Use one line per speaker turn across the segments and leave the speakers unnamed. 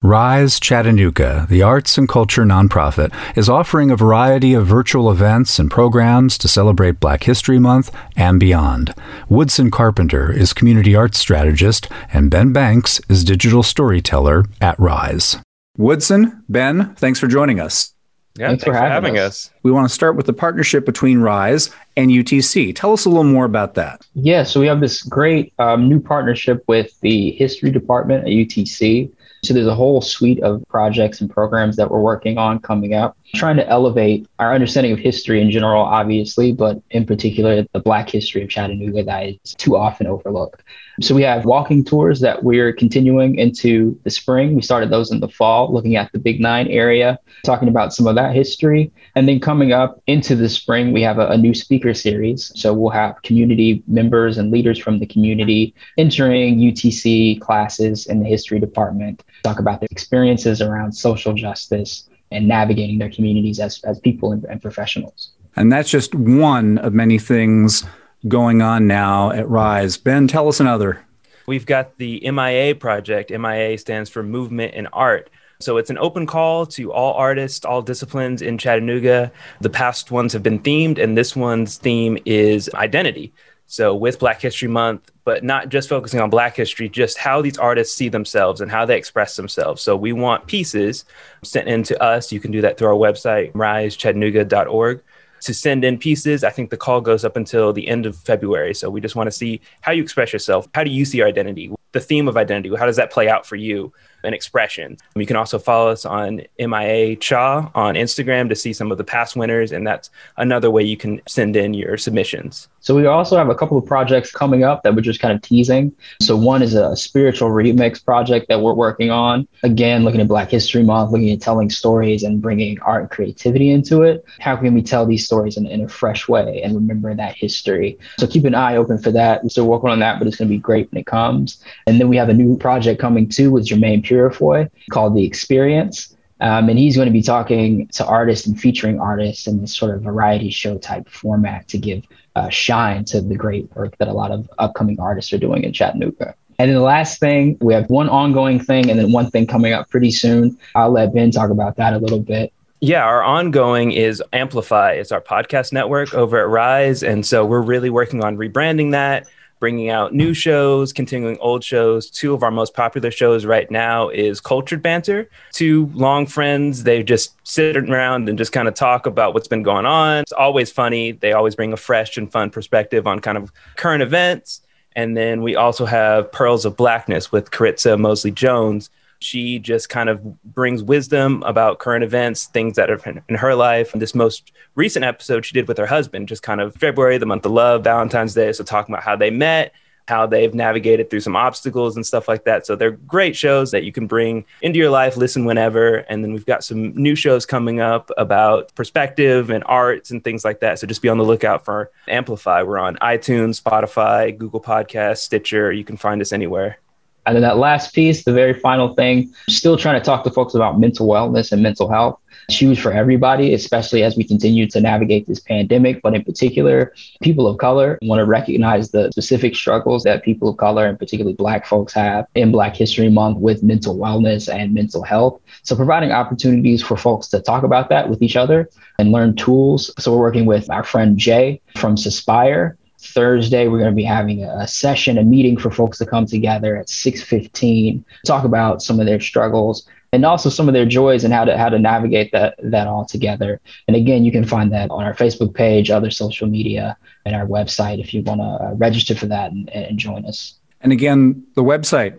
Rise Chattanooga, the arts and culture nonprofit, is offering a variety of virtual events and programs to celebrate Black History Month and beyond. Woodson Carpenter is community arts strategist, and Ben Banks is digital storyteller at Rise. Woodson, Ben, thanks for joining us.
Yeah, thanks for having us.
We want to start with the partnership between Rise and UTC. Tell us a little more about that.
Yeah, so we have this great new partnership with the history department at UTC. So there's a whole suite of projects and programs that we're working on coming up, trying to elevate our understanding of history in general, obviously, but in particular, the Black history of Chattanooga that is too often overlooked. So we have walking tours that we're continuing into the spring. We started those in the fall, looking at the Big Nine area, talking about some of that history. And then coming up into the spring, we have a new speaker series. So we'll have community members and leaders from the community entering UTC classes in the history department, talk about their experiences around social justice and navigating their communities as people and professionals.
And that's just one of many things going on now at Rise. Ben, tell us another.
We've got the MIA project. MIA stands for Movement in Art. So it's an open call to all artists, all disciplines in Chattanooga. The past ones have been themed, and this one's theme is identity. So with Black History Month, but not just focusing on Black history, just how these artists see themselves and how they express themselves. So we want pieces sent in to us. You can do that through our website, risechattanooga.org. To send in pieces. I think the call goes up until the end of February. So we just want to see how you express yourself. How do you see your identity? The theme of identity, how does that play out for you? An expression. You can also follow us on MIA Cha on Instagram to see some of the past winners. And that's another way you can send in your submissions.
So we also have a couple of projects coming up that we're just kind of teasing. So one is a spiritual remix project that we're working on. Again, looking at Black History Month, looking at telling stories and bringing art and creativity into it. How can we tell these stories in a fresh way and remember that history? So keep an eye open for that. We're still working on that, but it's going to be great when it comes. And then we have a new project coming too with Jermaine Purifoy called The Experience. And he's going to be talking to artists and featuring artists in this sort of variety show type format to give shine to the great work that a lot of upcoming artists are doing in Chattanooga. And then the last thing, we have one ongoing thing and then one thing coming up pretty soon. I'll let Ben talk about that a little bit.
Yeah, our ongoing is Amplify. It's our podcast network over at Rise. And so we're really working on rebranding that, bringing out new shows, continuing old shows. Two of our most popular shows right now is Cultured Banter. Two long friends, they just sit around and just kind of talk about what's been going on. It's always funny. They always bring a fresh and fun perspective on kind of current events. And then we also have Pearls of Blackness with Caritza Mosley Jones. She just kind of brings wisdom about current events, things that are in her life. And this most recent episode she did with her husband, just kind of February, the month of love, Valentine's Day. So talking about how they met, how they've navigated through some obstacles and stuff like that. So they're great shows that you can bring into your life, listen whenever. And then we've got some new shows coming up about perspective and arts and things like that. So just be on the lookout for Amplify. We're on iTunes, Spotify, Google Podcasts, Stitcher. You can find us anywhere.
And then that last piece, the very final thing, still trying to talk to folks about mental wellness and mental health. It's huge for everybody, especially as we continue to navigate this pandemic. But in particular, people of color want to recognize the specific struggles that people of color and particularly Black folks have in Black History Month with mental wellness and mental health. So providing opportunities for folks to talk about that with each other and learn tools. So we're working with our friend Jay from Suspire. Thursday, we're going to be having a session, a meeting for folks to come together at 6:15, talk about some of their struggles and also some of their joys and how to navigate that all together. And again, you can find that on our Facebook page, other social media, and our website if you want to register for that and join us.
And again, the website,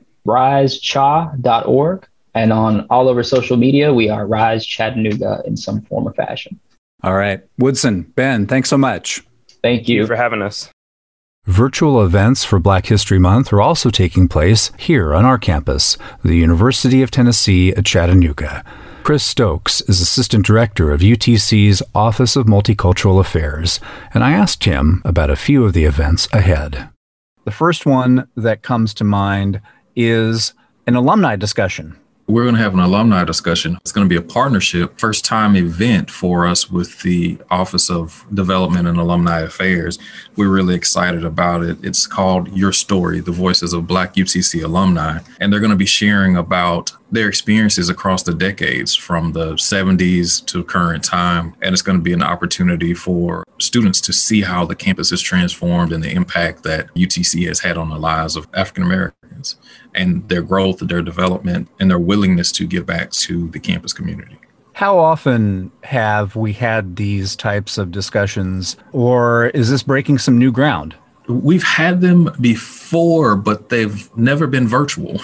risecha.org. And on all over social media, we are Rise Chattanooga in some form or fashion.
All right. Woodson, Ben, thanks so much.
Thank you
for having us.
Virtual events for Black History Month are also taking place here on our campus, the University of Tennessee at Chattanooga. Chris Stokes is Assistant Director of UTC's Office of Multicultural Affairs, and I asked him about a few of the events ahead. The first one that comes to mind is an alumni discussion.
We're going to have an alumni discussion. It's going to be a partnership, first time event for us with the Office of Development and Alumni Affairs. We're really excited about it. It's called Your Story, the Voices of Black UTC Alumni. And they're going to be sharing about their experiences across the decades from the 70s to current time. And it's going to be an opportunity for students to see how the campus is transformed and the impact that UTC has had on the lives of African Americans and their growth, their development, and their willingness to give back to the campus community.
How often have we had these types of discussions, or is this breaking some new ground?
We've had them before, but they've never been virtual.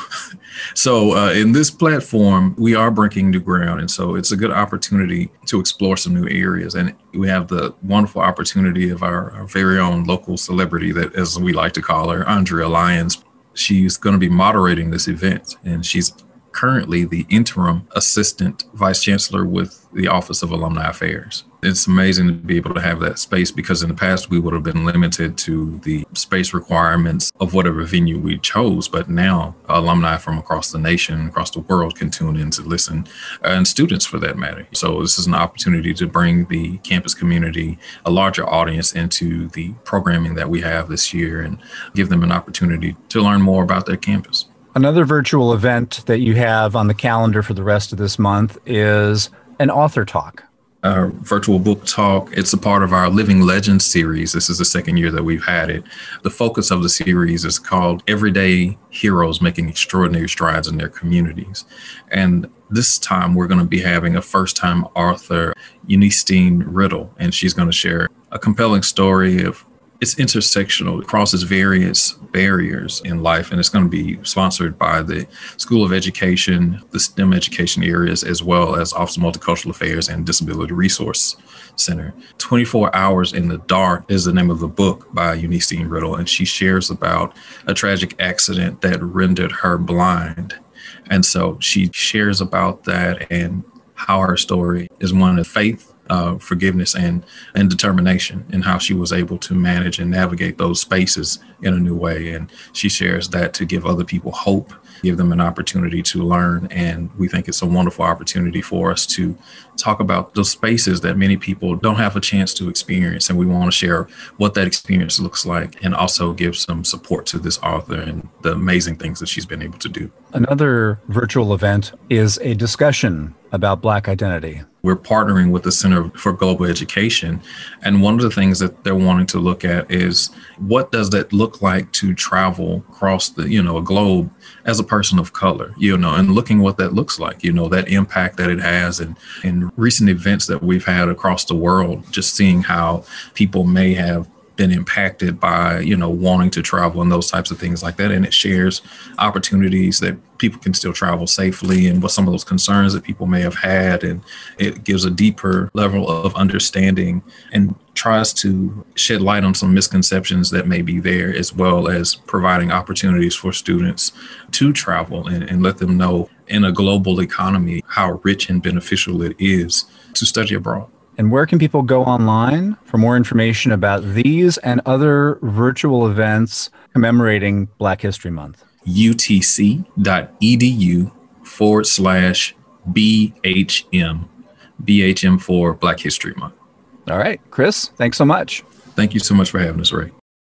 So in this platform, we are breaking new ground. And so it's a good opportunity to explore some new areas. And we have the wonderful opportunity of our very own local celebrity, that, as we like to call her, Andrea Lyons. She's going to be moderating this event, and she's currently the interim assistant vice chancellor with the Office of Alumni Affairs. It's amazing to be able to have that space, because in the past we would have been limited to the space requirements of whatever venue we chose. But now alumni from across the nation, across the world can tune in to listen, and students for that matter. So this is an opportunity to bring the campus community a larger audience into the programming that we have this year and give them an opportunity to learn more about their campus.
Another virtual event that you have on the calendar for the rest of this month is an author talk.
Our virtual book talk. It's a part of our Living Legends series. This is the second year that we've had it. The focus of the series is called Everyday Heroes Making Extraordinary Strides in Their Communities. And this time we're going to be having a first-time author, Eunice Riddle, and she's going to share a compelling story of it's intersectional, it crosses various barriers in life, and it's going to be sponsored by the School of Education, the STEM education areas, as well as Office of Multicultural Affairs and Disability Resource Center. 24 Hours in the Dark is the name of the book by Eunice Riddle, and she shares about a tragic accident that rendered her blind. And so she shares about that and how her story is one of faith, forgiveness, and determination, and how she was able to manage and navigate those spaces in a new way. And she shares that to give other people hope, give them an opportunity to learn. And we think it's a wonderful opportunity for us to talk about those spaces that many people don't have a chance to experience. And we want to share what that experience looks like, and also give some support to this author and the amazing things that she's been able to do.
Another virtual event is a discussion about Black identity.
We're partnering with the Center for Global Education. And one of the things that they're wanting to look at is, what does that look like to travel across the, a globe as a person of color, and looking what that looks like, that impact that it has. And in recent events that we've had across the world, just seeing how people may have been impacted by, wanting to travel and those types of things like that. And it shares opportunities that people can still travel safely, and what some of those concerns that people may have had. And it gives a deeper level of understanding and tries to shed light on some misconceptions that may be there, as well as providing opportunities for students to travel and let them know in a global economy how rich and beneficial it is to study abroad.
And where can people go online for more information about these and other virtual events commemorating Black History Month?
utc.edu/BHM. BHM for Black History Month.
All right, Chris, thanks so much.
Thank you so much for having us, Ray.